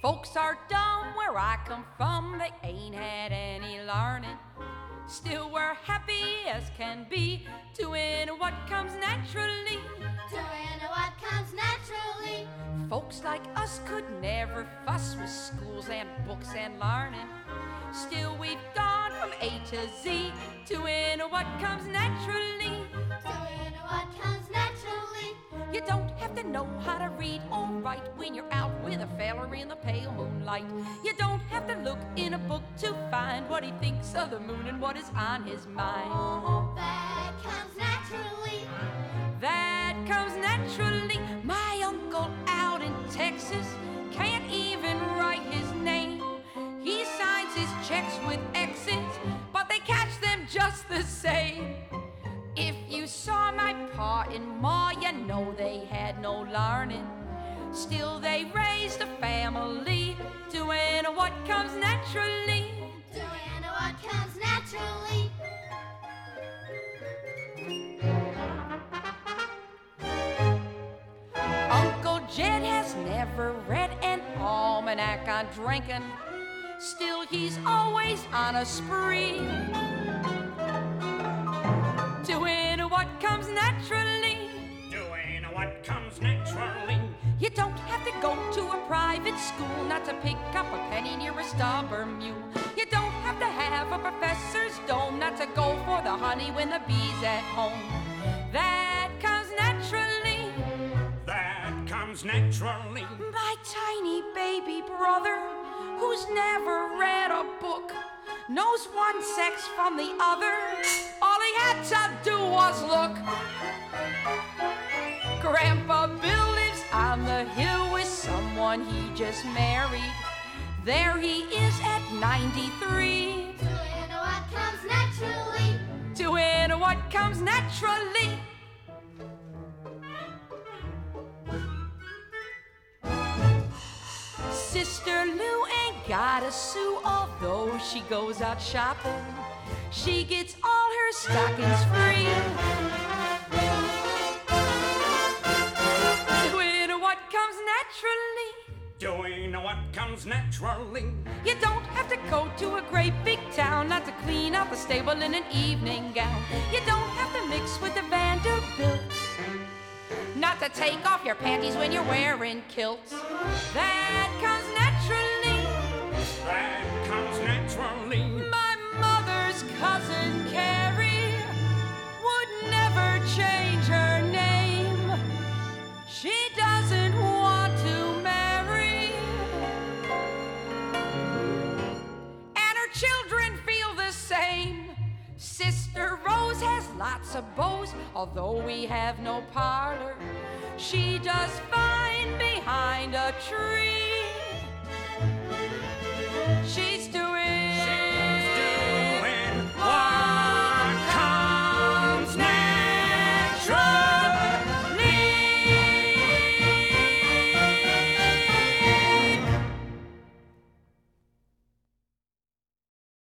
Folks are dumb where I come from, they ain't had any learning. Still we're happy as can be, doing what comes naturally. Doing what comes naturally. Folks like us could never fuss with schools and books and learning. Still we've gone from A to Z, doing what comes naturally. Doing what comes naturally. You don't have to know how to read or write when you're out with a feller in the pale moonlight. You don't have to look in a book to find what he thinks of the moon and what is on his mind. That comes naturally. That comes naturally. My uncle out in Texas can't even write his name. He signs his checks with X's, but they catch them just the same. If you saw my pa and ma, you know they had no learning. Still they raised a family, doing what comes naturally. Doing what comes naturally. Uncle Jed has never read an almanac on drinking. Still he's always on a spree, doing what comes naturally. Doing what comes naturally. You don't have to go to a private school not to pick up a penny near a stubborn mule. You don't have to have a professor's dome not to go for the honey when the bee's at home. That comes naturally. That comes naturally. My tiny baby brother, who's never read a book, knows one sex from the other. All he had to do was look. Grandpa Bill lives on the hill with someone he just married. There he is at 93, Doing what comes naturally. doing what comes naturally. Sister Lou ain't got a sou, although she goes out shopping. She gets all her stockings free. Doing what comes naturally. Doing what comes naturally. You don't have to go to a great big town not to clean out the stable in an evening gown. You don't have to mix with the Vanderbilts, not to take off your panties when you're wearing kilts. That comes naturally. That comes naturally. My mother's cousin Carrie would never change her name. She doesn't want to marry, and her children feel the same. Sister Rose has lots of beaux, although we have no parlor. She does fine behind a tree.